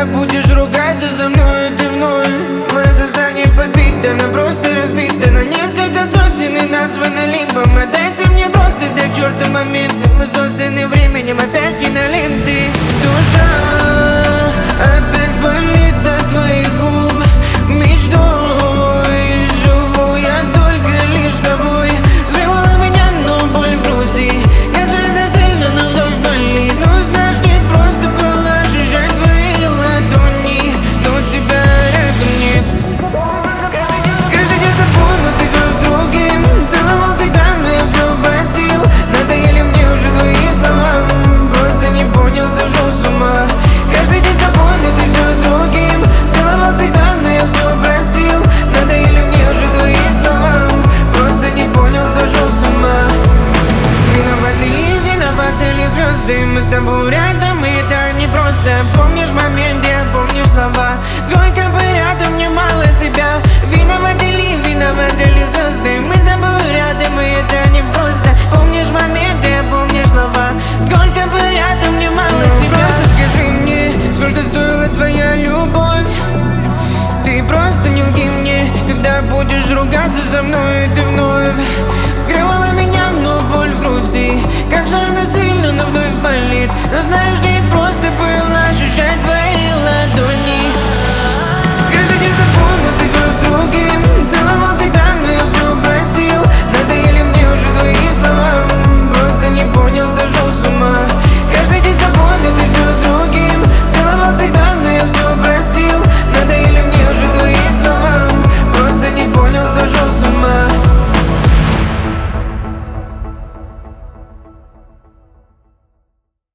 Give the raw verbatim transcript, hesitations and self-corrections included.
Когда будешь ругаться за мной, ты вновь. Мое сознание подбито, оно просто разбито на несколько сотен и названо лимбом. Отдайся мне просто до к черту моменты. Мы созданы временем, опять киноленты. Душа опять болит от твоих губ. Мечтой живу я только лишь тобой. Сбивала меня, но боль в груди. Как же это сильно, но вновь болит. Ну знаешь, не просто было ощущать твои ладони, но тебя рядом нет. Каждый день с тобой, но ты все с другим. Целовал тебя, но я все простил. Надоели мне уже твои слова. Просто не понял, сошел с ума. Каждый день с тобой, но ты все с другим. Целовал тебя, но я все простил. Надоели мне уже твои слова. Просто не понял, сошел с ума. Виноваты ли, виноваты ли звезды? Мы с тобой рядом, и это не просто. Помнишь момент, я помнишь слова. Сколько бы рядом, мне мало тебя. Виноваты ли, виноваты ли звезды? Мы с тобой рядом, и это не просто. Помнишь момент, я помнишь слова. Сколько бы рядом, мне мало тебя. Просто скажи мне, сколько стоила твоя любовь? Ты просто не лги мне, когда будешь ругаться со мной.